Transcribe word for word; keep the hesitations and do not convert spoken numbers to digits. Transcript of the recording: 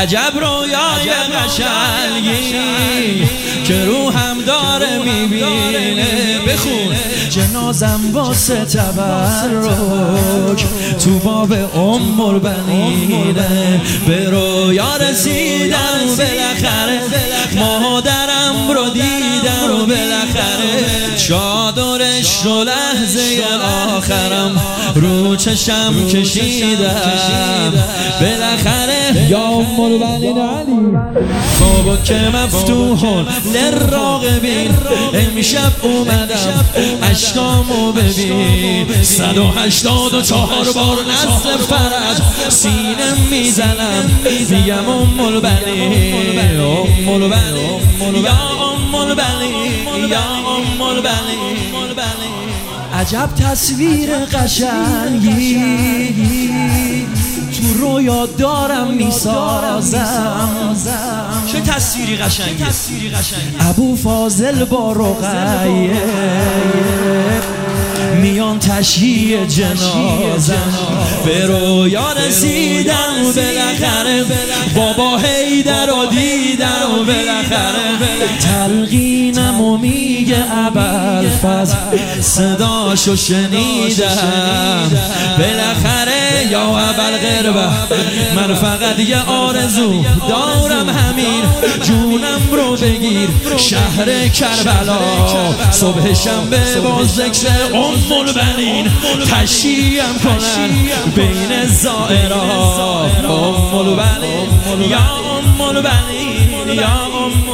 عجب رویای قشنگی که روحم داره میبینه. بخون جنازم واسه تبرک تو باب ام البنینه. به رویا رسیدم بالاخره، مادرم رو دیدم و بالاخره چادرش رو لحظه آخرم رو چشم کشیدم بالاخره. یا ام البنین علی خوابو که مفتوحون للراغبین، امشب اومدم اشکامو ببین. صد و هشتاد و چهار بار نزل فرج سینه میزنم میگم ام البنین، ام البنین، یا ام البنین، یا ام البنین. عجب تصویر قشنگی تو رویا دارم میسازم. چه تصویری قشنگی. ابو فاضل با رقیه میان تشییع جنازم. به رویا رسیدم بالاخره، بابا حیدر رو دیدم بالاخره تلقینمو میگه ابوالفضل، صداشو شنیدم بالاخره. یا ابوالقربه من فقط یه آرزو دارم همین، جونم رو بگیر شهر کربلا، صبح شنبه با ذکر ام البنین تشییعم کنن بین زائران. ام البنین، یا ام البنین، یا ام